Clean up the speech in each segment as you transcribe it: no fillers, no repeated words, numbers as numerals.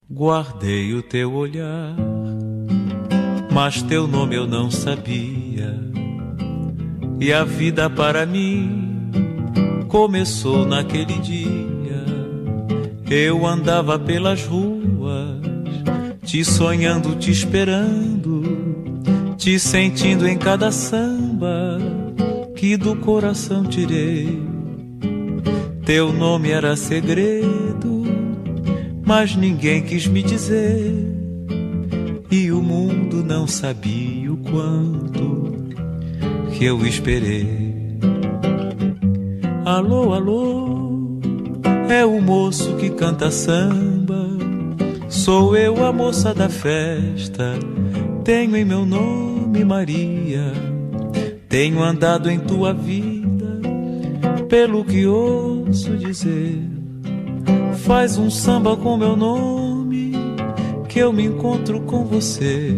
Guardei o teu olhar, mas teu nome eu não sabia. E a vida para mim começou naquele dia. Eu andava pelas ruas, te sonhando, te esperando, te sentindo em cada samba que do coração tirei. Teu nome era segredo, mas ninguém quis me dizer, e o mundo não sabia o quanto que eu esperei. Alô, alô, é o moço que canta samba, sou eu a moça da festa, tenho em meu nome Maria, tenho andado em tua vida, pelo que ouço dizer. Faz um samba com meu nome, que eu me encontro com você.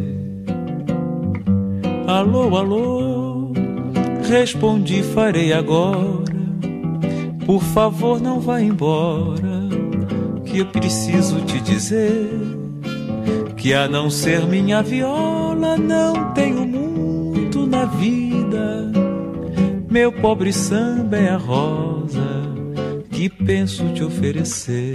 Alô, alô, respondi, farei agora. Por favor, não vá embora, que eu preciso te dizer que a não ser minha viola não tenho muito na vida. Meu pobre samba é a rosa que penso te oferecer.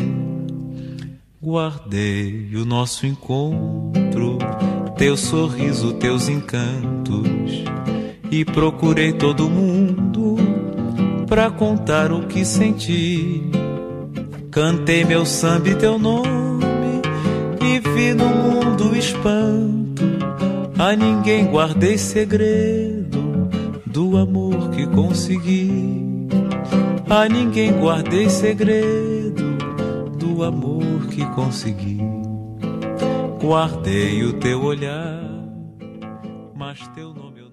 Guardei o nosso encontro, teu sorriso, teus encantos, e procurei todo mundo pra contar o que senti. Cantei meu samba e teu nome, e vi no mundo o espanto. A ninguém guardei segredo do amor que consegui. A ninguém guardei segredo do amor que consegui. Guardei o teu olhar, mas teu nome eu